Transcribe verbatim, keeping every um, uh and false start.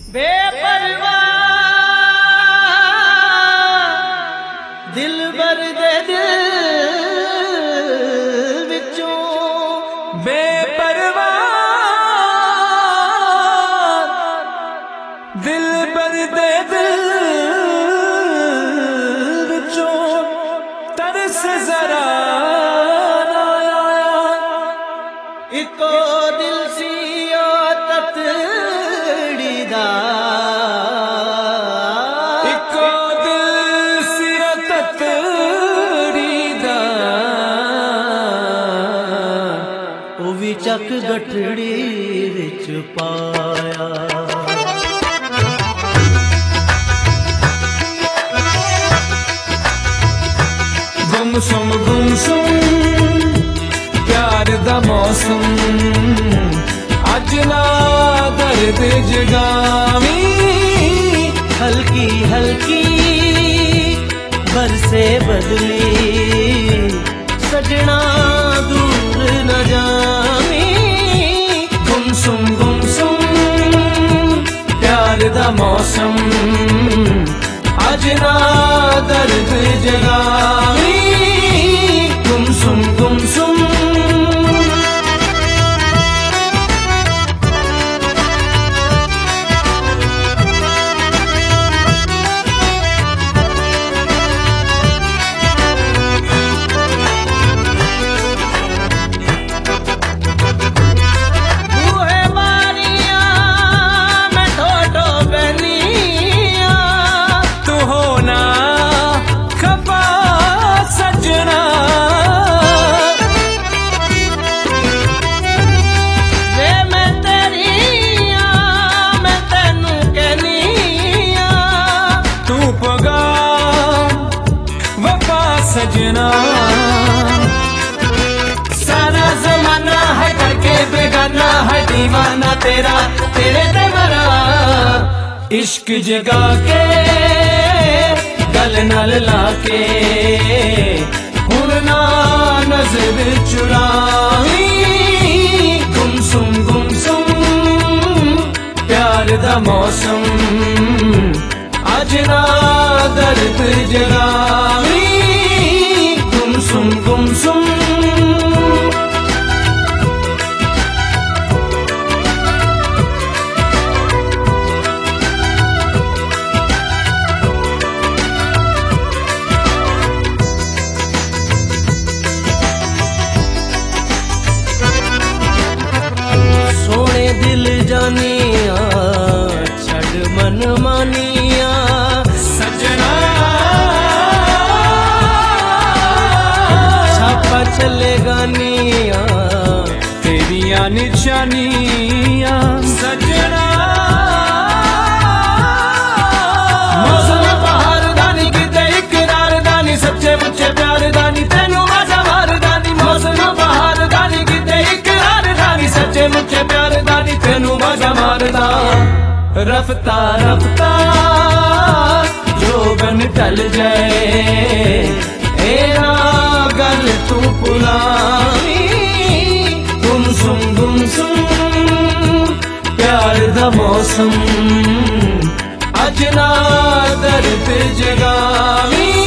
बेपरवाह दिल बर दे दिल विचों बेपरवाह दिल बर दे दिल विचों तरस जरा ना आया। इको दिल सी ततड़ी दा इको दिल सी ततड़ी दा ओ भी चक गठड़ी विच पाया। गुमसुम गुमसुम प्यार दा मौसम अज ना दर्द जगावी। हल्की हल्की बरसे बदली सजना दूर न जावी। गुमसुम गुमसुम प्यार दा मौसम अज ना दर्द जगावी। गुमसुम गुमसुम सजना सारा जमाना है करके बेगाना है दीवाना तेरा तेरे ते मरा। इश्क जगा के गल नाल लाके हुण ना नजर चुरावी। गुमसुम गुमसुम प्यार दा मौसम अज ना दर्द जगावी। गुमसुम गुमसुम सोने दिल जानिया छड़ मन मानिया सजना चलेगा निया तेरिया निशानिया सजना। मौसम बहार दानी किते इकरार दानी सच्चे मुच्चे प्यार दानी तेनू आजा मार दानी। मौसम बहार दानी किते इकरार दानी सच्चे मुच्चे प्यार दानी तेनू आजा मार दा। रफ्ता रफ्ता जो बन टल जाए एरा गल तू पुलावी। गुमसुम गुमसुम प्यार दा मौसम अज ना दर्द जगावी।